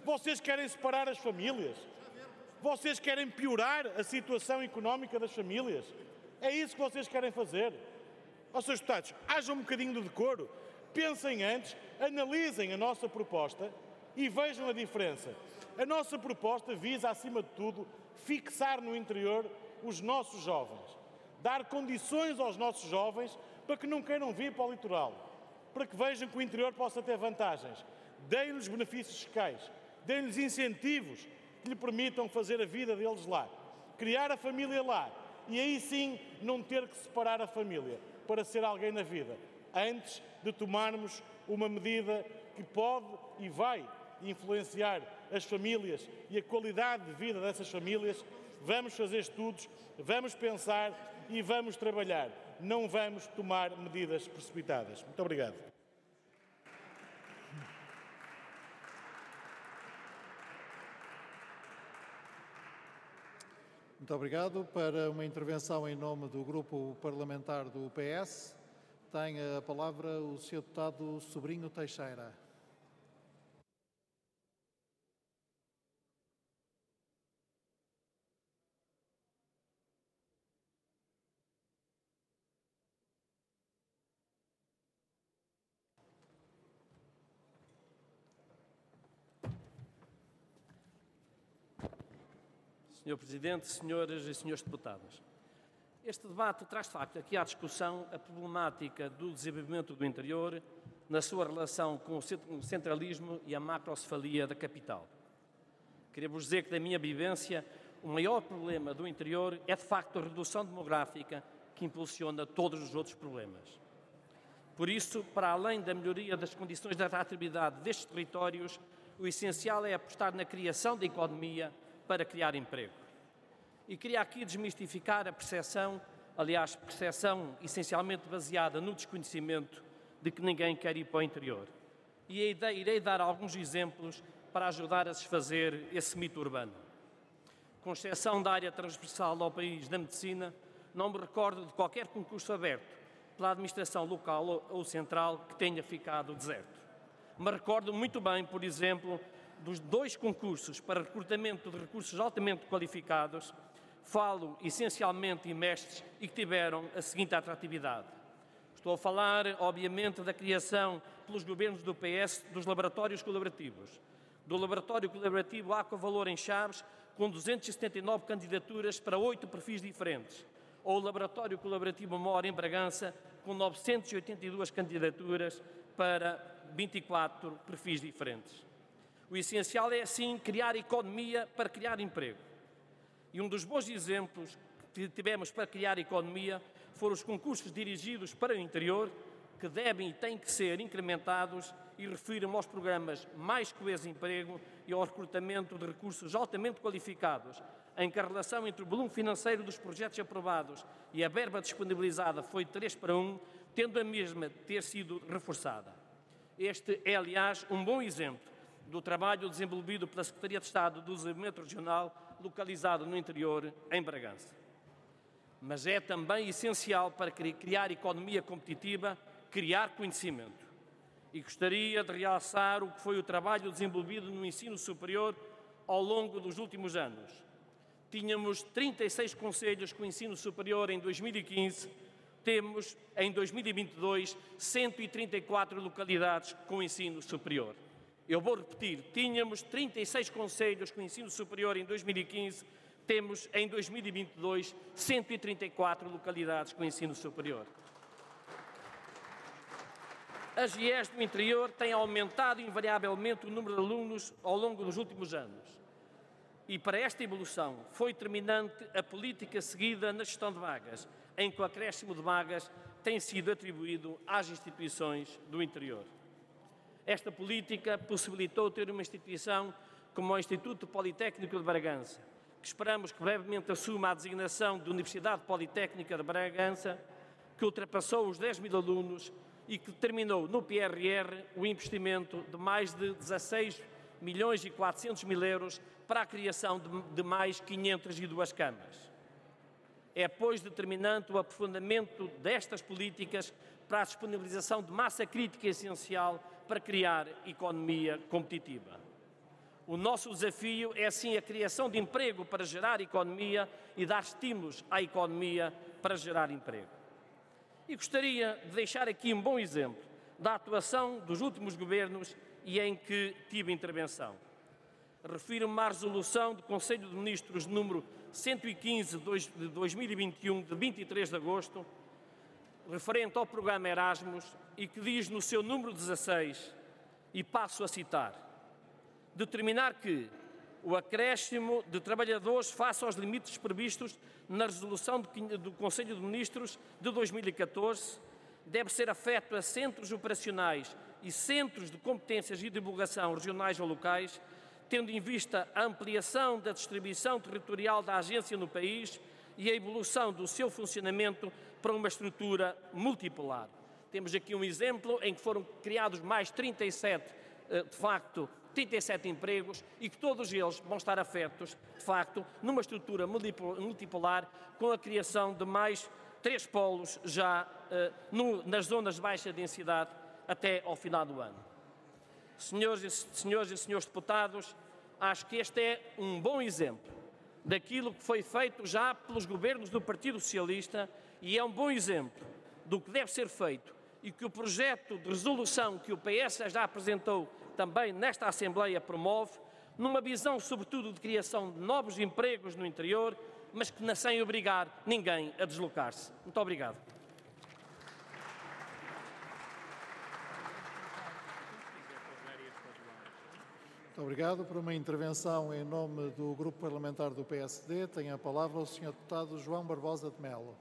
Vocês querem separar as famílias? Vocês querem piorar a situação económica das famílias? É isso que vocês querem fazer? Ó, Srs. Deputados, haja um bocadinho de decoro. Pensem antes, analisem a nossa proposta e vejam a diferença. A nossa proposta visa, acima de tudo, fixar no interior os nossos jovens. Dar condições aos nossos jovens para que não queiram vir para o litoral. Para que vejam que o interior possa ter vantagens. Deem-lhes benefícios fiscais. Deem-lhes incentivos que lhe permitam fazer a vida deles lá. Criar a família lá. E aí sim não ter que separar a família para ser alguém na vida. Antes de tomarmos uma medida que pode e vai influenciar as famílias e a qualidade de vida dessas famílias, vamos fazer estudos, vamos pensar e vamos trabalhar. Não vamos tomar medidas precipitadas. Muito obrigado. Muito obrigado. Para uma intervenção em nome do Grupo Parlamentar do PS, tem a palavra o Sr. Deputado Sobrinho Teixeira. Senhor Presidente, senhoras e senhores deputados, este debate traz de facto aqui à discussão a problemática do desenvolvimento do interior na sua relação com o centralismo e a macrocefalia da capital. Queria-vos dizer que, da minha vivência, o maior problema do interior é de facto a redução demográfica que impulsiona todos os outros problemas. Por isso, para além da melhoria das condições de atratividade destes territórios, o essencial é apostar na criação da economia para criar emprego. E queria aqui desmistificar a percepção, aliás, percepção essencialmente baseada no desconhecimento de que ninguém quer ir para o interior. E irei dar alguns exemplos para ajudar a desfazer esse mito urbano. Com exceção da área transversal ao país da medicina, não me recordo de qualquer concurso aberto pela administração local ou central que tenha ficado deserto. Me recordo muito bem, por exemplo, dos 2 concursos para recrutamento de recursos altamente qualificados, falo essencialmente em mestres e que tiveram a seguinte atratividade. Estou a falar, obviamente, da criação pelos governos do PS dos laboratórios colaborativos. Do laboratório colaborativo Aquavalor em Chaves, com 279 candidaturas para 8 perfis diferentes. Ou o laboratório colaborativo Mor em Bragança, com 982 candidaturas para 24 perfis diferentes. O essencial é, assim, criar economia para criar emprego. E um dos bons exemplos que tivemos para criar economia foram os concursos dirigidos para o interior, que devem e têm que ser incrementados, e refiro-me aos programas Mais Coeso Emprego e ao recrutamento de recursos altamente qualificados, em que a relação entre o volume financeiro dos projetos aprovados e a verba disponibilizada foi 3:1, tendo a mesma ter sido reforçada. Este é, aliás, um bom exemplo do trabalho desenvolvido pela Secretaria de Estado do Desenvolvimento Regional, localizado no interior, em Bragança. Mas é também essencial para criar economia competitiva, criar conhecimento. E gostaria de realçar o que foi o trabalho desenvolvido no ensino superior ao longo dos últimos anos. Tínhamos 36 concelhos com ensino superior em 2015, temos, em 2022, 134 localidades com ensino superior. Eu vou repetir, tínhamos 36 concelhos com ensino superior em 2015, temos em 2022 134 localidades com ensino superior. As IES do interior têm aumentado invariavelmente o número de alunos ao longo dos últimos anos. E para esta evolução foi determinante a política seguida na gestão de vagas, em que o acréscimo de vagas tem sido atribuído às instituições do interior. Esta política possibilitou ter uma instituição como o Instituto Politécnico de Bragança, que esperamos que brevemente assuma a designação de Universidade Politécnica de Bragança, que ultrapassou os 10.000 alunos e que determinou no PRR o investimento de mais de 16.400.000 euros para a criação de mais 502 camas. É, pois, determinante o aprofundamento destas políticas para a disponibilização de massa crítica essencial para criar economia competitiva. O nosso desafio é, sim, a criação de emprego para gerar economia e dar estímulos à economia para gerar emprego. E gostaria de deixar aqui um bom exemplo da atuação dos últimos governos e em que tive intervenção. Refiro-me à resolução do Conselho de Ministros número 115 de 2021, de 23 de agosto, referente ao programa Erasmus, e que diz no seu número 16, e passo a citar: determinar que o acréscimo de trabalhadores face aos limites previstos na resolução do Conselho de Ministros de 2014 deve ser afeto a centros operacionais e centros de competências e divulgação regionais ou locais, tendo em vista a ampliação da distribuição territorial da agência no país e a evolução do seu funcionamento para uma estrutura multipolar. Temos aqui um exemplo em que foram criados mais 37 empregos e que todos eles vão estar afetos, de facto, numa estrutura multipolar, com a criação de mais 3 polos já nas zonas de baixa densidade até ao final do ano. Senhores e senhores deputados, acho que este é um bom exemplo daquilo que foi feito já pelos governos do Partido Socialista e é um bom exemplo do que deve ser feito e que o projeto de resolução que o PS já apresentou também nesta Assembleia promove, numa visão sobretudo de criação de novos empregos no interior, mas que sem obrigar ninguém a deslocar-se. Muito obrigado. Muito obrigado. Por uma intervenção em nome do Grupo Parlamentar do PSD, tem a palavra o Sr. Deputado João Barbosa de Melo.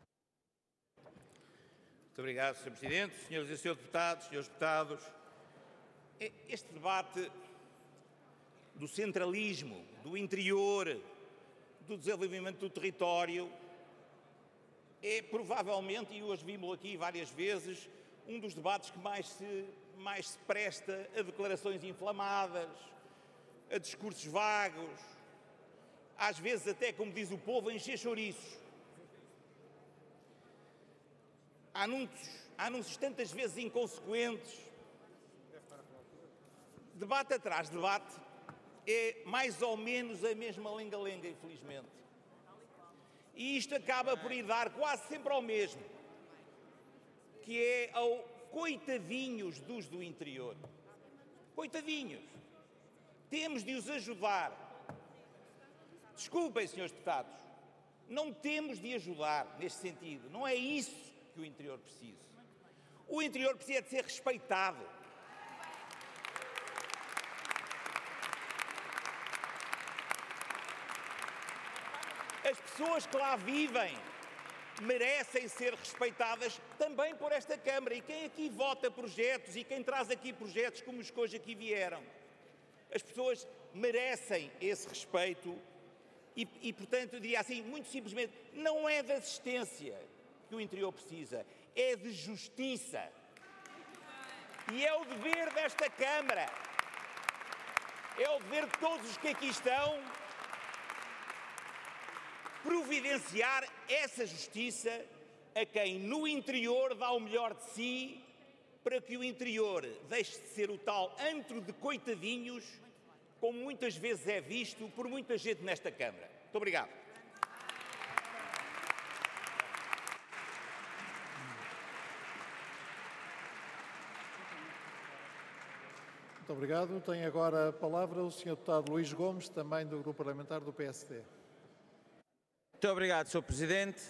Muito obrigado, Sr. Presidente. Senhoras e Srs. Deputados, Srs. Deputados, este debate do centralismo, do interior, do desenvolvimento do território, é provavelmente, e hoje vimos aqui várias vezes, um dos debates que mais se presta a declarações inflamadas, a discursos vagos, às vezes até, como diz o povo, a encher chouriços. Anúncios tantas vezes inconsequentes. Debate atrás de debate é mais ou menos a mesma lenga-lenga, infelizmente. E isto acaba por ir dar quase sempre ao mesmo, que é ao coitadinhos dos do interior. Coitadinhos. Temos de os ajudar. Desculpem, senhores deputados, não temos de ajudar neste sentido. Não é isso que o interior precisa. O interior precisa de ser respeitado. As pessoas que lá vivem merecem ser respeitadas também por esta Câmara. E quem aqui vota projetos e quem traz aqui projetos como os que hoje aqui vieram, as pessoas merecem esse respeito e, portanto, eu diria assim, muito simplesmente, não é de assistência que o interior precisa, é de justiça. E é o dever desta Câmara, é o dever de todos os que aqui estão, providenciar essa justiça a quem no interior dá o melhor de si, para que o interior deixe de ser o tal antro de coitadinhos, como muitas vezes é visto por muita gente nesta Câmara. Muito obrigado. Muito obrigado. Tem agora a palavra o Sr. Deputado Luís Gomes, também do Grupo Parlamentar do PSD. Muito obrigado, Sr. Presidente.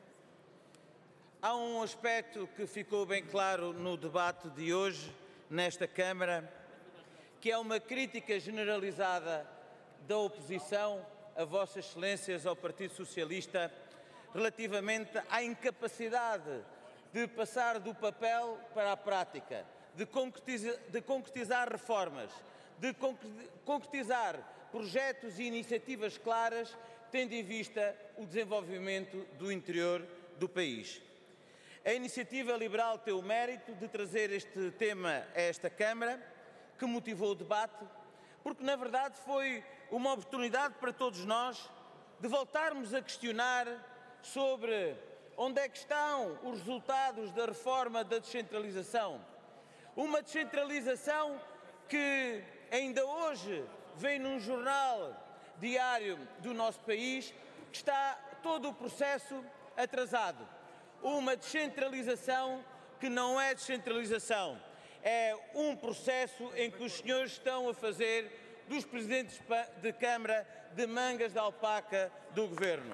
Há um aspecto que ficou bem claro no debate de hoje, nesta Câmara, que é uma crítica generalizada da oposição a Vossas Excelências, ao Partido Socialista, relativamente à incapacidade de passar do papel para a prática, de concretizar reformas, de concretizar projetos e iniciativas claras, tendo em vista o desenvolvimento do interior do país. A Iniciativa Liberal tem o mérito de trazer este tema a esta Câmara, que motivou o debate, porque na verdade foi uma oportunidade para todos nós de voltarmos a questionar sobre onde é que estão os resultados da reforma da descentralização. Uma descentralização que ainda hoje vem num jornal diário do nosso país que está todo o processo atrasado. Uma descentralização que não é descentralização. É um processo em que os senhores estão a fazer dos presidentes de Câmara de mangas de alpaca do Governo.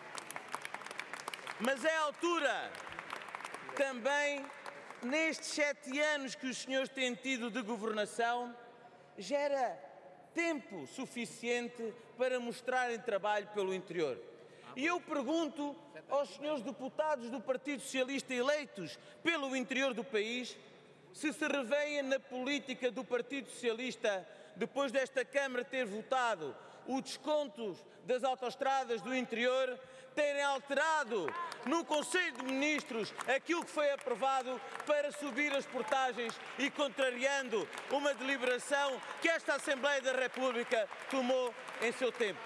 Mas é a altura também, nestes 7 anos que os senhores têm tido de governação, já era tempo suficiente para mostrarem trabalho pelo interior. E eu pergunto aos senhores deputados do Partido Socialista eleitos pelo interior do país se revêem na política do Partido Socialista, depois desta Câmara ter votado o desconto das autoestradas do interior, terem alterado no Conselho de Ministros aquilo que foi aprovado para subir as portagens e contrariando uma deliberação que esta Assembleia da República tomou em seu tempo.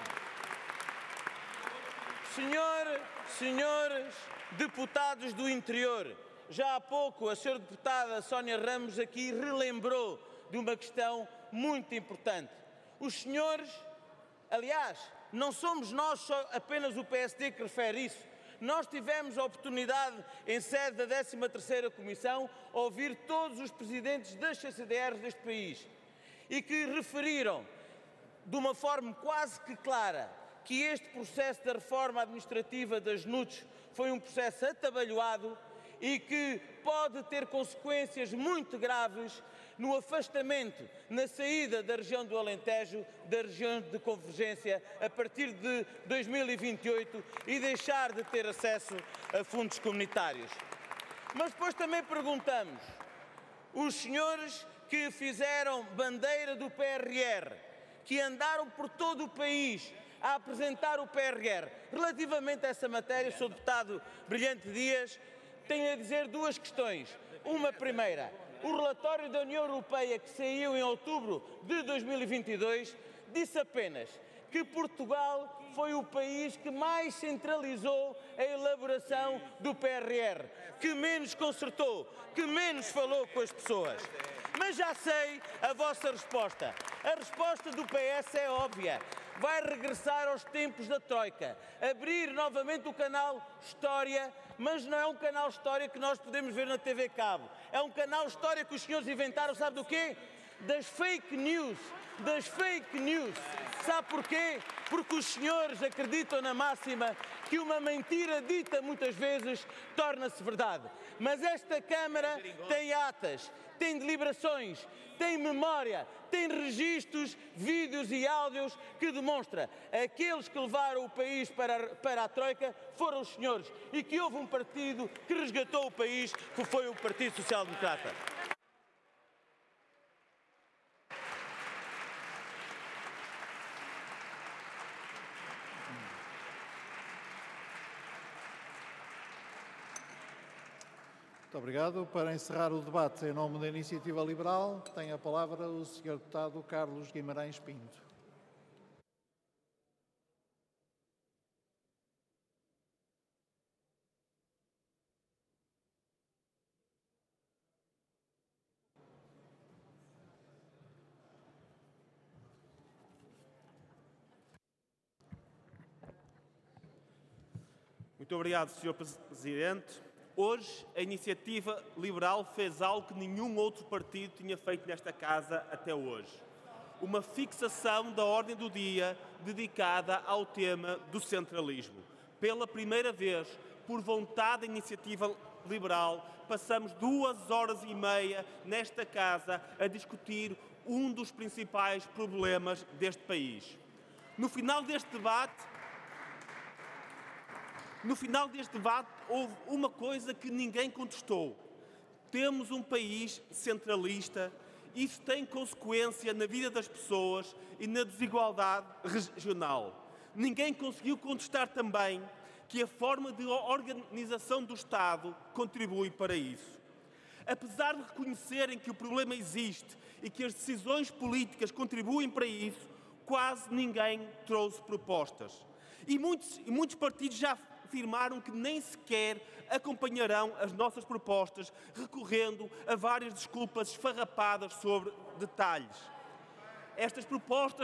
Senhores deputados do interior, já há pouco a senhora deputada Sónia Ramos aqui relembrou de uma questão muito importante. Os senhores, aliás, não somos nós só apenas o PSD que refere isso. Nós tivemos a oportunidade, em sede da 13ª Comissão, ouvir todos os presidentes das CCDRs deste país e que referiram, de uma forma quase que clara, que este processo da reforma administrativa das NUTs foi um processo atabalhoado e que pode ter consequências muito graves no afastamento, na saída da região do Alentejo, da região de convergência, a partir de 2028 e deixar de ter acesso a fundos comunitários. Mas depois também perguntamos, os senhores que fizeram bandeira do PRR, que andaram por todo o país a apresentar o PRR, relativamente a essa matéria, Sr. Deputado Brilhante Dias, tenho a dizer 2 questões. Uma primeira, o relatório da União Europeia que saiu em outubro de 2022 disse apenas que Portugal foi o país que mais centralizou a elaboração do PRR, que menos concertou, que menos falou com as pessoas. Mas já sei a vossa resposta. A resposta do PS é óbvia. Vai regressar aos tempos da Troika, abrir novamente o canal História, mas não é um canal História que nós podemos ver na TV Cabo. É um canal História que os senhores inventaram, sabe do quê? Das fake news. Das fake news. Sabe porquê? Porque os senhores acreditam na máxima que uma mentira dita muitas vezes torna-se verdade. Mas esta Câmara tem atas, tem deliberações, tem memória, tem registros, vídeos e áudios que demonstram aqueles que levaram o país para a Troika foram os senhores e que houve um partido que resgatou o país, que foi o Partido Social Democrata. Muito obrigado. Para encerrar o debate em nome da Iniciativa Liberal, tem a palavra o Sr. Deputado Carlos Guimarães Pinto. Muito obrigado, Sr. Presidente. Hoje, a Iniciativa Liberal fez algo que nenhum outro partido tinha feito nesta Casa até hoje. Uma fixação da ordem do dia dedicada ao tema do centralismo. Pela primeira vez, por vontade da Iniciativa Liberal, passamos 2h30 nesta Casa a discutir um dos principais problemas deste país. No final deste debate, houve uma coisa que ninguém contestou. Temos um país centralista. Isso tem consequência na vida das pessoas e na desigualdade regional. Ninguém conseguiu contestar também que a forma de organização do Estado contribui para isso. Apesar de reconhecerem que o problema existe e que as decisões políticas contribuem para isso, quase ninguém trouxe propostas. E muitos partidos já afirmaram que nem sequer acompanharão as nossas propostas, recorrendo a várias desculpas esfarrapadas sobre detalhes. Estas propostas